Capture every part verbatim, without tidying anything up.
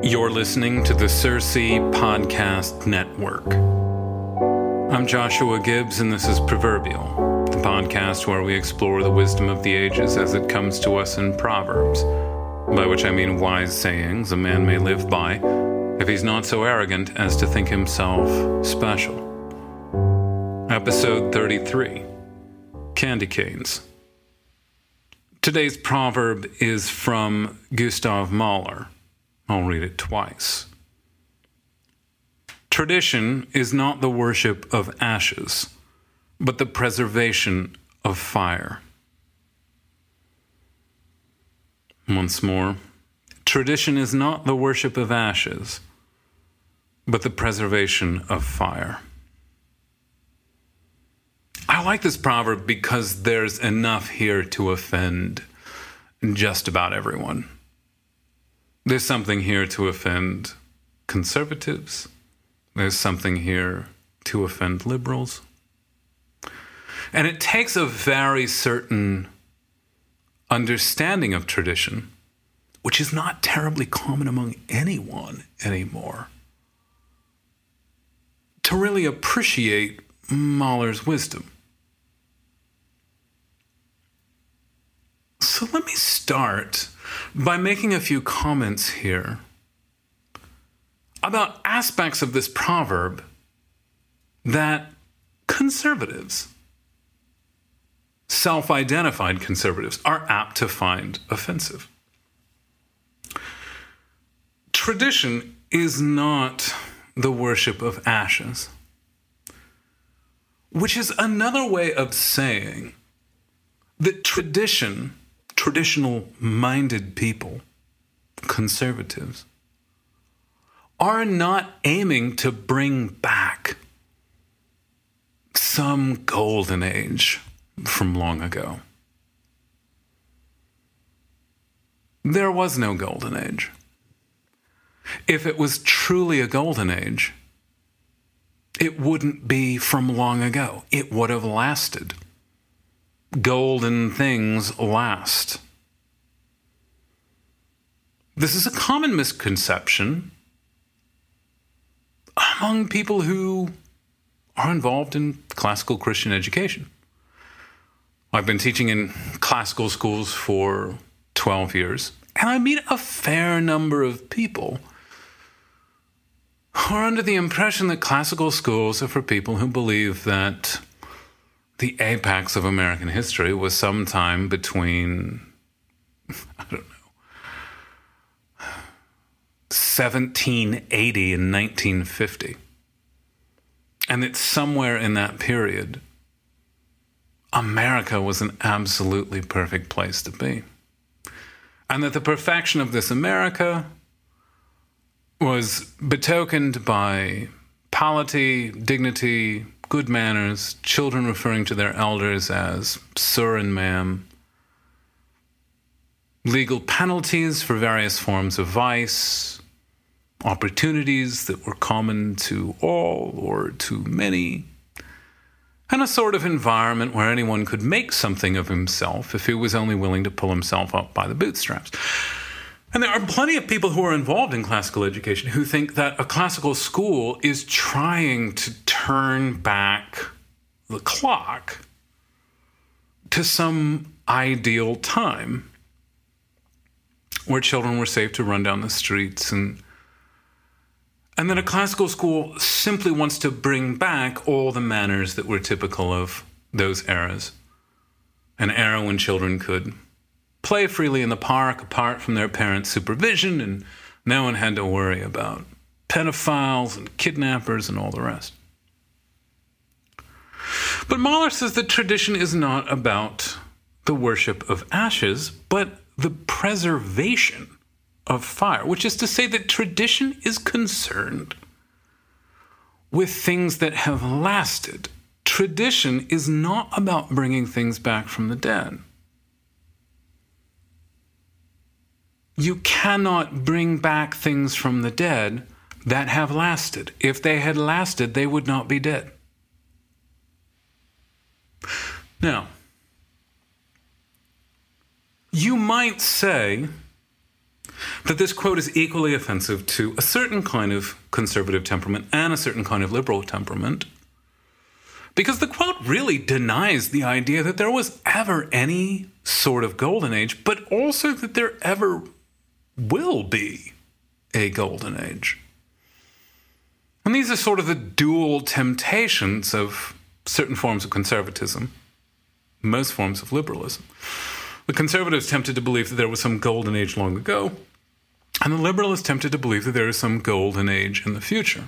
You're listening to the Circe Podcast Network. I'm Joshua Gibbs, and this is Proverbial, the podcast where we explore the wisdom of the ages as it comes to us in Proverbs, by which I mean wise sayings a man may live by if he's not so arrogant as to think himself special. Episode thirty-three, Candy Canes. Today's proverb is from Gustav Mahler. I'll read it twice. Tradition is not the worship of ashes, but the preservation of fire. Once more, tradition is not the worship of ashes, but the preservation of fire. I like this proverb because there's enough here to offend just about everyone. There's something here to offend conservatives. There's something here to offend liberals. And it takes a very certain understanding of tradition, which is not terribly common among anyone anymore, to really appreciate Mahler's wisdom. So let me start by making a few comments here about aspects of this proverb that conservatives, self-identified conservatives, are apt to find offensive. Tradition is not the worship of ashes, which is another way of saying that tradition, traditional-minded people, conservatives, are not aiming to bring back some golden age from long ago. There was no golden age. If it was truly a golden age, it wouldn't be from long ago. It would have lasted. Golden things last. This is a common misconception among people who are involved in classical Christian education. I've been teaching in classical schools for twelve years, and I meet a fair number of people who are under the impression that classical schools are for people who believe that the apex of American history was sometime between, I don't know, seventeen eighty and nineteen fifty. And that somewhere in that period, America was an absolutely perfect place to be. And that the perfection of this America was betokened by polity, dignity, good manners, children referring to their elders as sir and ma'am, legal penalties for various forms of vice, opportunities that were common to all or to many, and a sort of environment where anyone could make something of himself if he was only willing to pull himself up by the bootstraps. And there are plenty of people who are involved in classical education who think that a classical school is trying to turn back the clock to some ideal time where children were safe to run down the streets, and and then a classical school simply wants to bring back all the manners that were typical of those eras. An era when children could play freely in the park apart from their parents' supervision, and no one had to worry about pedophiles and kidnappers and all the rest. But Mahler says that tradition is not about the worship of ashes, but the preservation of fire, which is to say that tradition is concerned with things that have lasted. Tradition is not about bringing things back from the dead. You cannot bring back things from the dead that have lasted. If they had lasted, they would not be dead. Now, you might say that this quote is equally offensive to a certain kind of conservative temperament and a certain kind of liberal temperament, because the quote really denies the idea that there was ever any sort of golden age, but also that there ever will be a golden age. And these are sort of the dual temptations of certain forms of conservatism, most forms of liberalism. The conservatives tempted to believe that there was some golden age long ago, and the liberal is tempted to believe that there is some golden age in the future.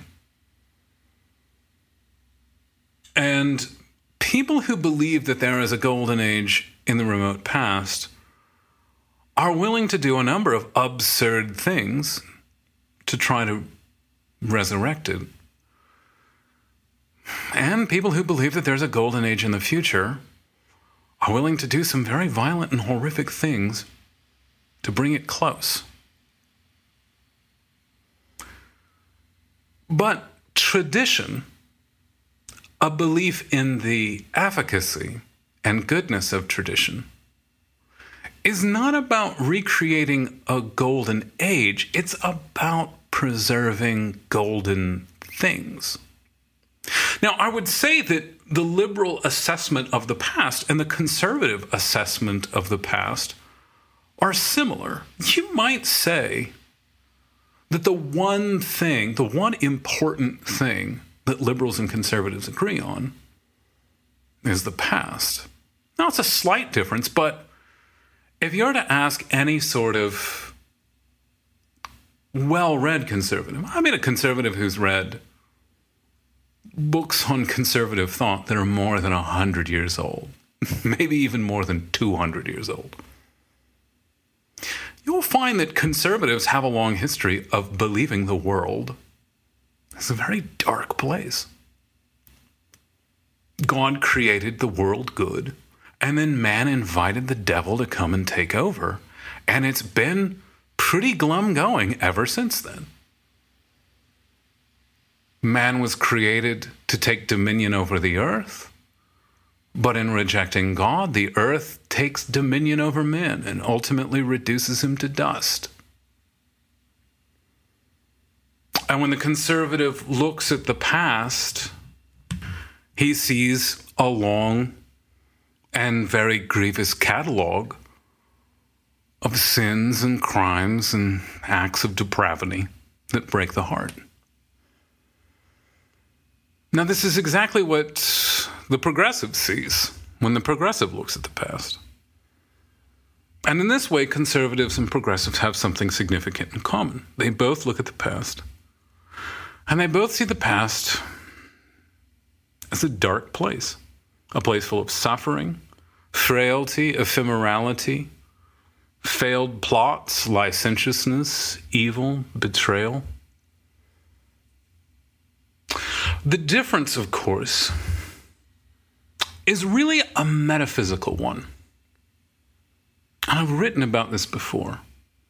And people who believe that there is a golden age in the remote past are willing to do a number of absurd things to try to resurrect it. And people who believe that there's a golden age in the future are willing to do some very violent and horrific things to bring it close. But tradition, a belief in the efficacy and goodness of tradition, is not about recreating a golden age. It's about preserving golden things. Now, I would say that the liberal assessment of the past and the conservative assessment of the past are similar. You might say that the one thing, the one important thing that liberals and conservatives agree on is the past. Now, it's a slight difference, but if you were to ask any sort of well-read conservative, I mean a conservative who's read books on conservative thought that are more than one hundred years old, maybe even more than two hundred years old, you'll find that conservatives have a long history of believing the world is a very dark place. God created the world good, and then man invited the devil to come and take over, and it's been pretty glum going ever since then. Man was created to take dominion over the earth, but in rejecting God, the earth takes dominion over man and ultimately reduces him to dust. And when the conservative looks at the past, he sees a long and very grievous catalog of sins and crimes and acts of depravity that break the heart. Now, this is exactly what the progressive sees when the progressive looks at the past. And in this way, conservatives and progressives have something significant in common. They both look at the past, and they both see the past as a dark place, a place full of suffering, frailty, ephemerality, failed plots, licentiousness, evil, betrayal. The difference, of course, is really a metaphysical one. And I've written about this before.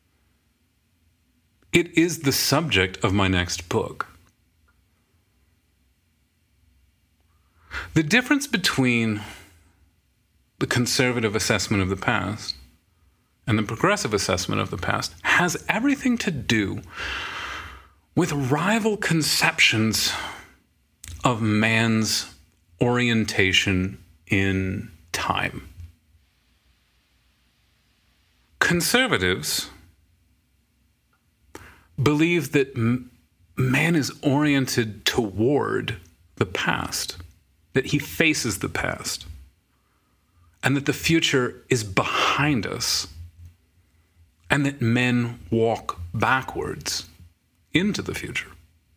It is the subject of my next book. The difference between the conservative assessment of the past and the progressive assessment of the past has everything to do with rival conceptions of man's orientation in time. Conservatives believe that m- man is oriented toward the past, that he faces the past, and that the future is behind us, and that men walk backwards into the future.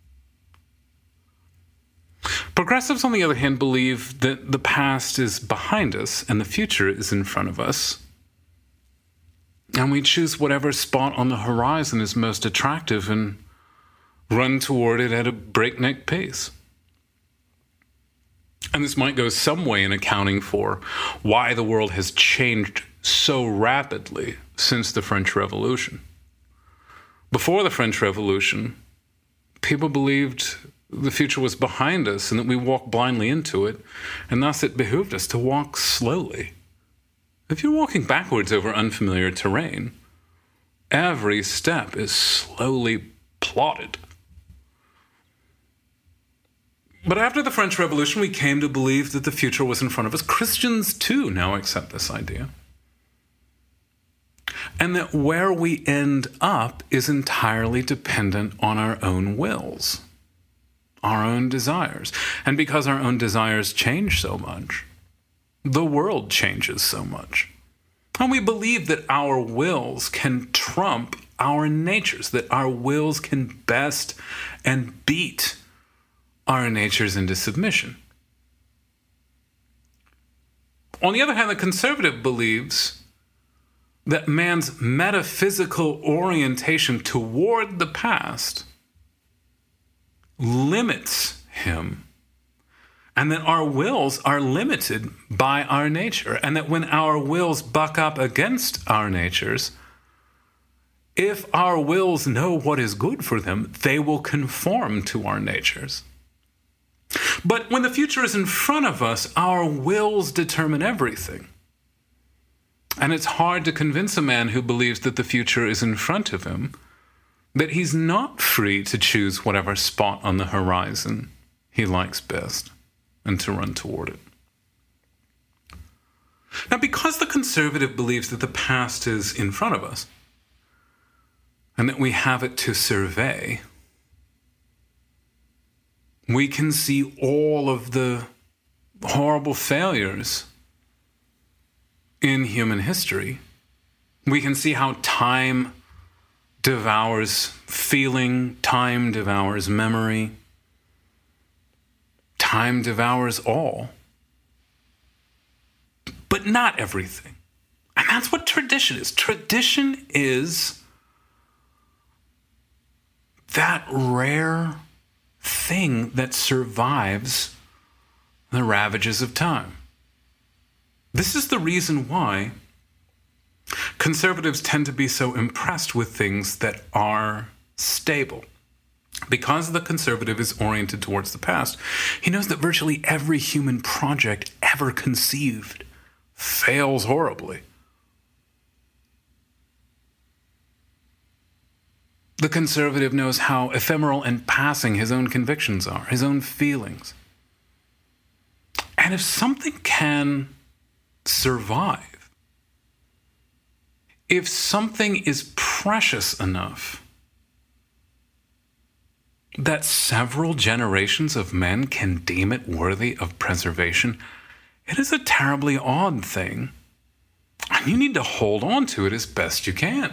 Progressives, on the other hand, believe that the past is behind us and the future is in front of us, and we choose whatever spot on the horizon is most attractive and run toward it at a breakneck pace. And this might go some way in accounting for why the world has changed so rapidly since the French Revolution. Before the French Revolution, people believed the future was behind us and that we walked blindly into it, and thus it behooved us to walk slowly. If you're walking backwards over unfamiliar terrain, Every step is slowly plotted. But after the French Revolution, we came to believe that the future was in front of us. Christians, too, now accept this idea. And that where we end up is entirely dependent on our own wills, our own desires. And because our own desires change so much, the world changes so much. And we believe that our wills can trump our natures, that our wills can best and beat our natures into submission. On the other hand, the conservative believes that man's metaphysical orientation toward the past limits him, and that our wills are limited by our nature, and that when our wills buck up against our natures, if our wills know what is good for them, they will conform to our natures. But when the future is in front of us, our wills determine everything. And it's hard to convince a man who believes that the future is in front of him that he's not free to choose whatever spot on the horizon he likes best and to run toward it. Now, because the conservative believes that the past is in front of us and that we have it to survey, we can see all of the horrible failures in human history. We can see how time devours feeling, time devours memory, time devours all. But not everything. And that's what tradition is. Tradition is that rare thing that survives the ravages of time. This is the reason why conservatives tend to be so impressed with things that are stable. Because the conservative is oriented towards the past, he knows that virtually every human project ever conceived fails horribly. The conservative knows how ephemeral and passing his own convictions are, his own feelings. And if something can survive, if something is precious enough that several generations of men can deem it worthy of preservation, it is a terribly odd thing. And you need to hold on to it as best you can.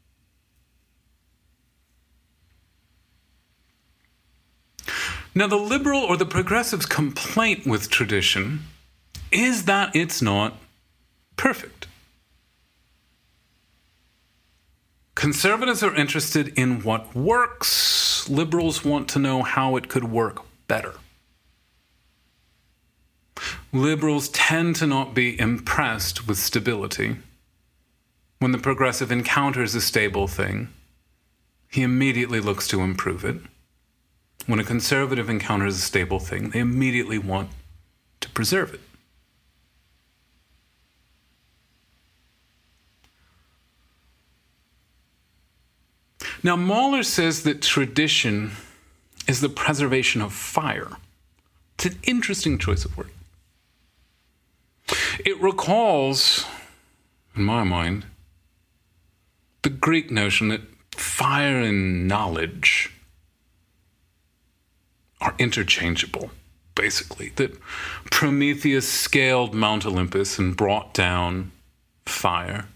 Now, the liberal or the progressive's complaint with tradition is that it's not perfect. Conservatives are interested in what works. Liberals want to know how it could work better. Liberals tend to not be impressed with stability. When the progressive encounters a stable thing, he immediately looks to improve it. When a conservative encounters a stable thing, they immediately want to preserve it. Now, Mahler says that tradition is the preservation of fire. It's an interesting choice of word. It recalls, in my mind, the Greek notion that fire and knowledge are interchangeable, basically. That Prometheus scaled Mount Olympus and brought down fire.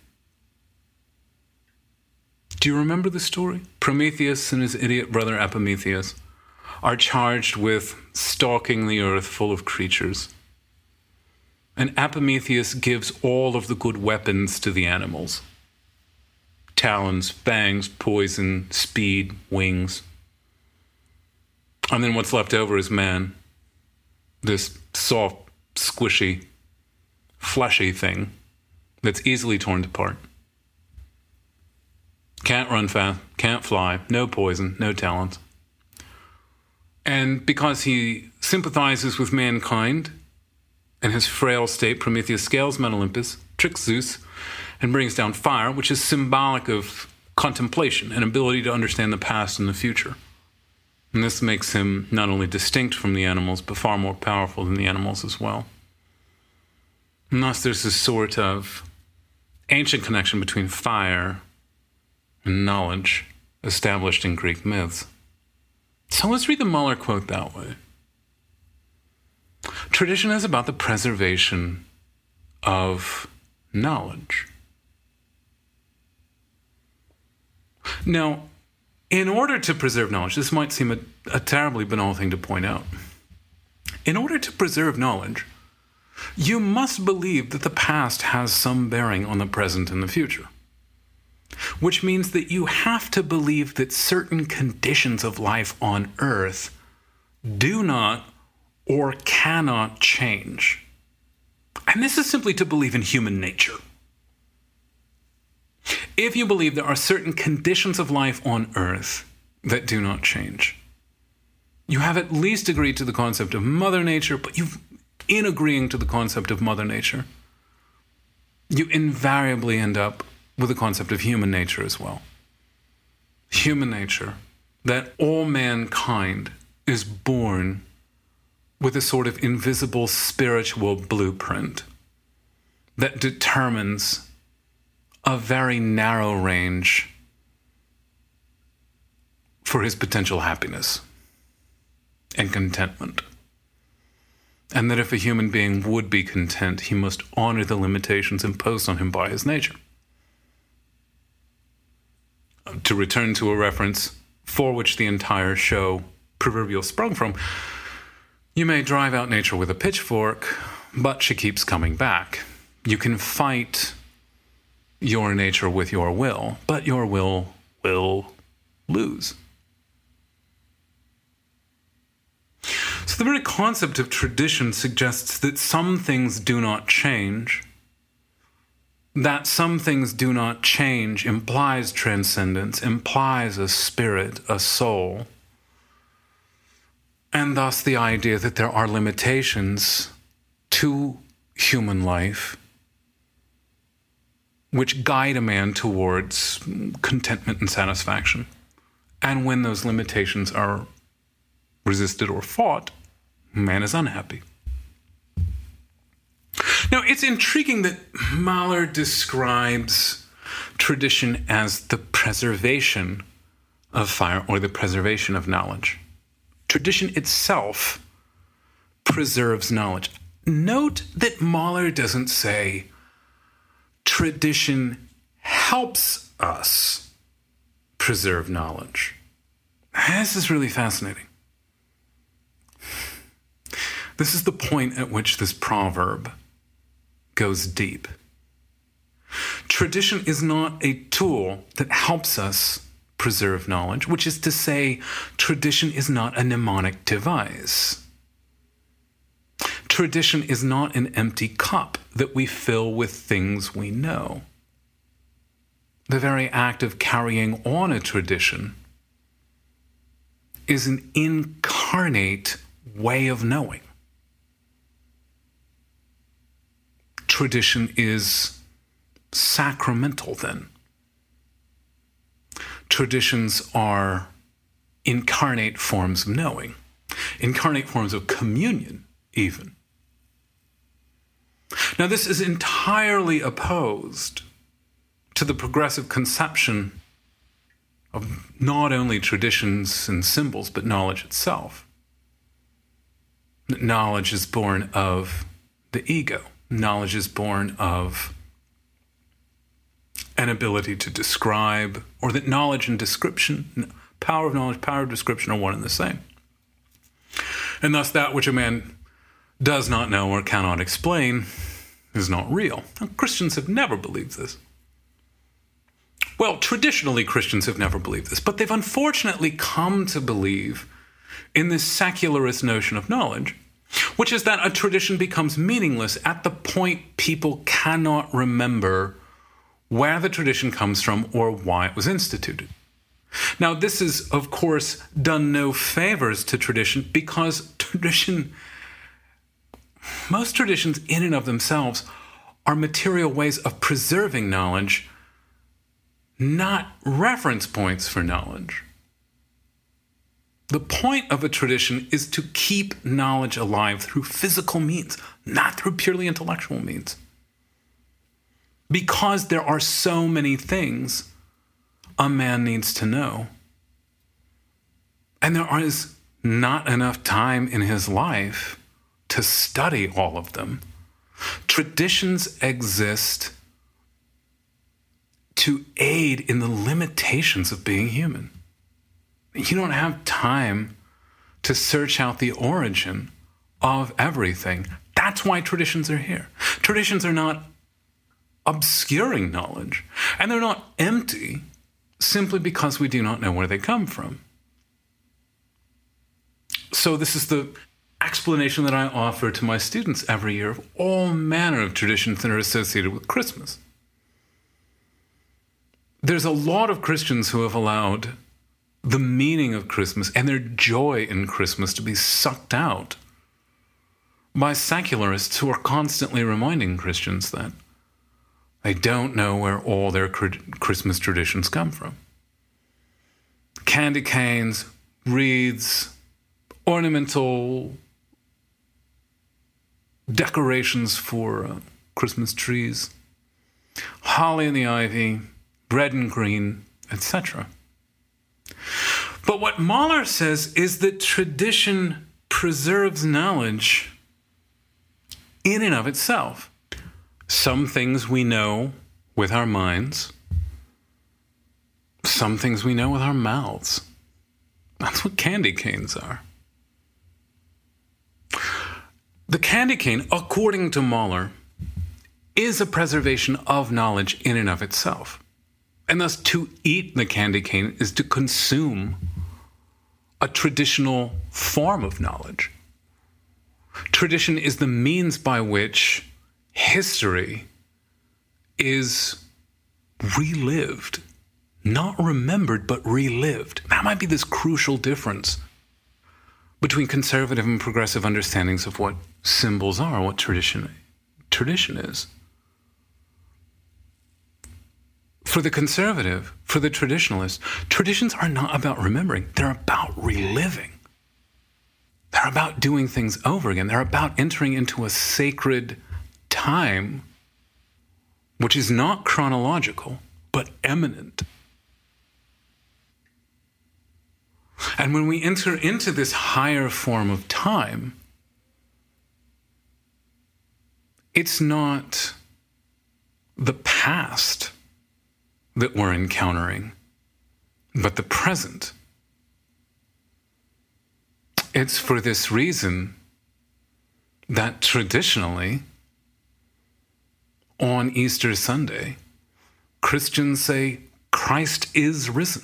Do you remember the story? Prometheus and his idiot brother Epimetheus are charged with stalking the earth full of creatures. And Epimetheus gives all of the good weapons to the animals. Talons, fangs, poison, speed, wings. And then what's left over is man. This soft, squishy, fleshy thing that's easily torn apart. Can't run fast, can't fly, no poison, no talents. And because he sympathizes with mankind and his frail state, Prometheus scales Mount Olympus, tricks Zeus, and brings down fire, which is symbolic of contemplation, an ability to understand the past and the future. And this makes him not only distinct from the animals, but far more powerful than the animals as well. And thus there's this sort of ancient connection between fire and knowledge established in Greek myths. So let's read the Mahler quote that way. Tradition is about the preservation of knowledge. Now, in order to preserve knowledge, this might seem a, a terribly banal thing to point out. In order to preserve knowledge, you must believe that the past has some bearing on the present and the future. Which means that you have to believe that certain conditions of life on Earth do not or cannot change. And this is simply to believe in human nature. If you believe there are certain conditions of life on Earth that do not change, you have at least agreed to the concept of Mother Nature, but you've, in agreeing to the concept of Mother Nature, you invariably end up with the concept of human nature as well. Human nature, that all mankind is born with a sort of invisible spiritual blueprint that determines a very narrow range for his potential happiness and contentment. And that if a human being would be content, he must honor the limitations imposed on him by his nature. To return to a reference for which the entire show proverbial sprung from, you may drive out nature with a pitchfork, but she keeps coming back. You can fight your nature with your will, but your will will lose. So the very concept of tradition suggests that some things do not change. That some things do not change implies transcendence, implies a spirit, a soul, and thus the idea that there are limitations to human life which guide a man towards contentment and satisfaction. And when those limitations are resisted or fought, man is unhappy. Now, it's intriguing that Mahler describes tradition as the preservation of fire or the preservation of knowledge. Tradition itself preserves knowledge. Note that Mahler doesn't say tradition helps us preserve knowledge. This is really fascinating. This is the point at which this proverb goes deep. Tradition is not a tool that helps us preserve knowledge, which is to say, tradition is not a mnemonic device. Tradition is not an empty cup that we fill with things we know. The very act of carrying on a tradition is an incarnate way of knowing. Tradition is sacramental, then. Traditions are incarnate forms of knowing, incarnate forms of communion, even. Now, this is entirely opposed to the progressive conception of not only traditions and symbols, but knowledge itself. Knowledge is born of the ego. Knowledge is born of an ability to describe, or that knowledge and description, power of knowledge, power of description are one and the same. And thus that which a man does not know or cannot explain is not real. Now, Christians have never believed this. Well, traditionally Christians have never believed this, but they've unfortunately come to believe in this secularist notion of knowledge, which is that a tradition becomes meaningless at the point people cannot remember where the tradition comes from or why it was instituted. Now, this is, of course, done no favors to tradition, because tradition, most traditions in and of themselves are material ways of preserving knowledge, not reference points for knowledge. The point of a tradition is to keep knowledge alive through physical means, not through purely intellectual means. Because there are so many things a man needs to know, and there is not enough time in his life to study all of them. Traditions exist to aid in the limitations of being human. You don't have time to search out the origin of everything. That's why traditions are here. Traditions are not obscuring knowledge, and they're not empty simply because we do not know where they come from. So this is the explanation that I offer to my students every year of all manner of traditions that are associated with Christmas. There's a lot of Christians who have allowed the meaning of Christmas and their joy in Christmas to be sucked out by secularists who are constantly reminding Christians that they don't know where all their Christmas traditions come from. Candy canes, wreaths, ornamental decorations for uh, Christmas trees, holly and the ivy, red and green, et cetera. But what Mahler says is that tradition preserves knowledge in and of itself. Some things we know with our minds, some things we know with our mouths. That's what candy canes are. The candy cane, according to Mahler, is a preservation of knowledge in and of itself. And thus, to eat the candy cane is to consume a traditional form of knowledge. Tradition is the means by which history is relived, not remembered, but relived. That might be this crucial difference between conservative and progressive understandings of what symbols are, what tradition, tradition is. For the conservative, for the traditionalist, traditions are not about remembering. They're about reliving. They're about doing things over again. They're about entering into a sacred time, which is not chronological, but eminent. And when we enter into this higher form of time, it's not the past that we're encountering, but the present. It's for this reason that traditionally, on Easter Sunday, Christians say Christ is risen.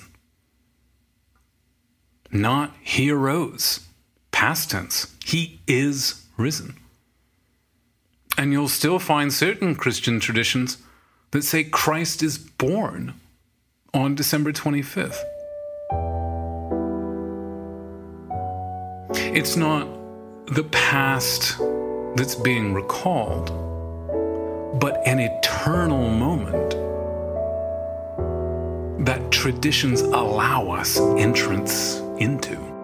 Not he arose, past tense. He is risen. And you'll still find certain Christian traditions that say Christ is born on December twenty-fifth. It's not the past that's being recalled, but an eternal moment that traditions allow us entrance into.